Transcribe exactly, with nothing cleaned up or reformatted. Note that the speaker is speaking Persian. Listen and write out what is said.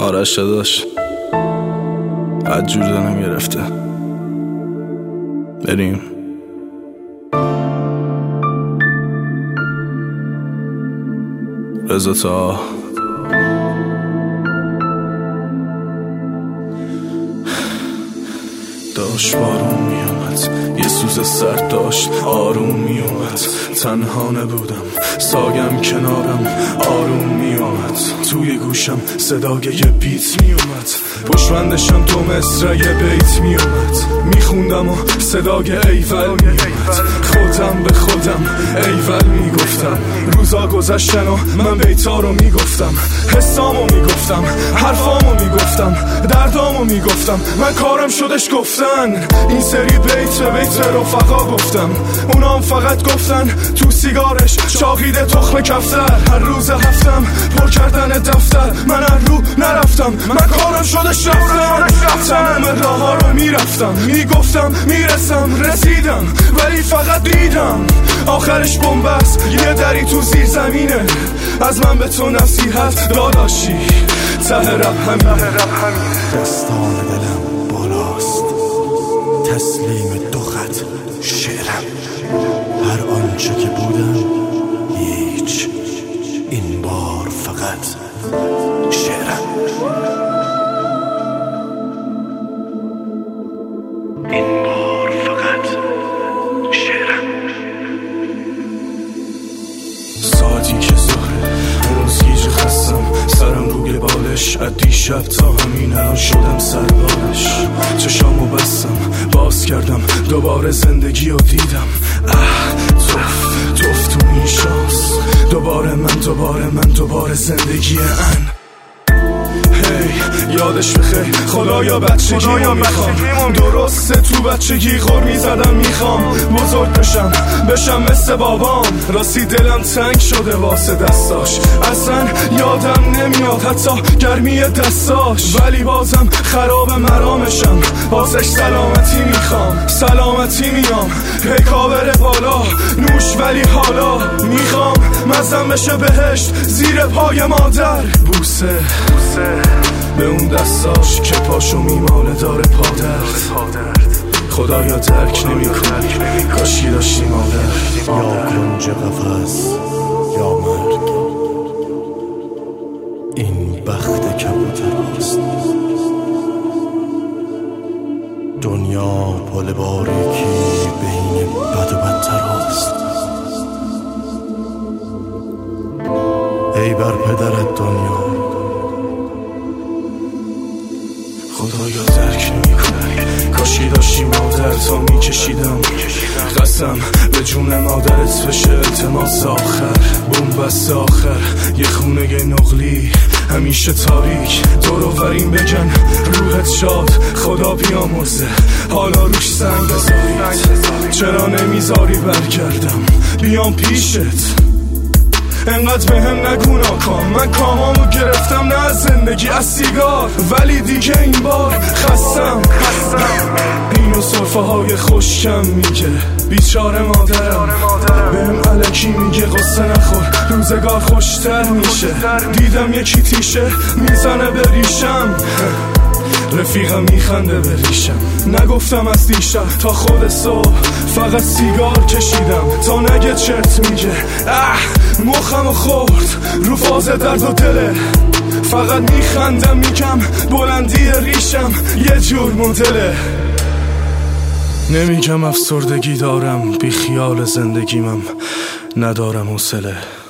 آرش داداش از جور دلم گرفته. بریم. رضا تا داشت بارون می اومد، یه سوز سرد داشت آروم می اومد. تنها نبودم، ساگم کنارم آروم می اومد. توی گوشم صدای یه بیت می اومد، پشمندشم دو مصر یه بیت می اومد. می خوندم و صدای ایول می اومد. خودم به خودم ایول می گفتم. روزا گذشتن و من بیتا رو می گفتم، حسامو می گفتم، حرفامو می گفتم، دردامو می گفتم. من کارم شدش گفتن این سری بیت بیت رفقا گفتم. اونام فقط گفتن تو سیگارش چاقیده تخم کفتر. هر روز هفتم پر کردن دفتر، من هر رو نرفتم. من کارم شدش رفتن، تمام راه ها رو میرفتم، میگفتم میرسم رسیدم، ولی فقط دیدم آخرش بنبست. یه دری تو زیر زمینه، از من به تو نصیحت داداشی ته رب همینه. دستان دلم بالاست، تسلیم دو خط شعرم. هر آنچه که بودم هیچ، این بار فقط شعرم. این بار فقط شعرم. ساعتی که ظهره، هنوز گیج خستم، سرم روی بالش. از دیشب تا همین الان شدم سربالش. چشامو بستم باز کردم، دوباره زندگی رو دیدم. اه توف توف تو این شانس، دوباره من دوباره من دوباره زندگی ان. هی یادش بخیر خدایا بچگیمو میخوام. درسته تو بچگی غر میزدم میخوام بزرگ بشم بشم مثل بابام. راستی دلم تنگ شده واسه دستاش، اصلا یادم نمیاد حتی گرمی دستاش. ولی بازم خراب مرامشم، واسش سلامتی میخوام. سلامتی میام پیکا بره بالا نوش، ولی حالا میخوام مزم بشه بهشت زیر پای مادر. بوسه بوسه به اون دستاش که پاشو میماله داره پادرد. خدایا درک نمی کنی کاشی داشتی مادر. یا کنج قفس یا مرگ، این بخت کبوتر هاست. دنیا پل باریکی بین بد و بدتر هاست. ای بر پدرت دنیا، خدایا درک نمی کنی کاشی داشتی مادر. تا میکشیدم قسم به جون مادرت بشه التماس آخر. بومبست آخر یه خونه نقلی همیشه تاریک، دروبریم بگن روحت شاد خدا بیامرزه. حالا روش سنگ بذارید، چرا نمیذاری برگردم بیام پیشت؟ انقدر به هم نگو ناکام، من کامامو گرفتم نه از زندگی از سیگار. ولی دیگه این بار خستم اینو صرفه های خوشکم میگه بیچاره مادرم. بهم علکی میگه قصه نخور روزگار خوشتر میشه. دیدم یکی تیشه میزنه به ریشم، رفیقم میخنده به ریشم. نگفتم از دیشب تا خود صبح فقط سیگار کشیدم تا نگه چرت میگه. اه مخمو خورد رو فاز درد و دله، فقط میخندم میگم بلندی ریشم یه جور مدله. نمیگم افسردگی دارم، بی خیال زندگیمم ندارم حوصله.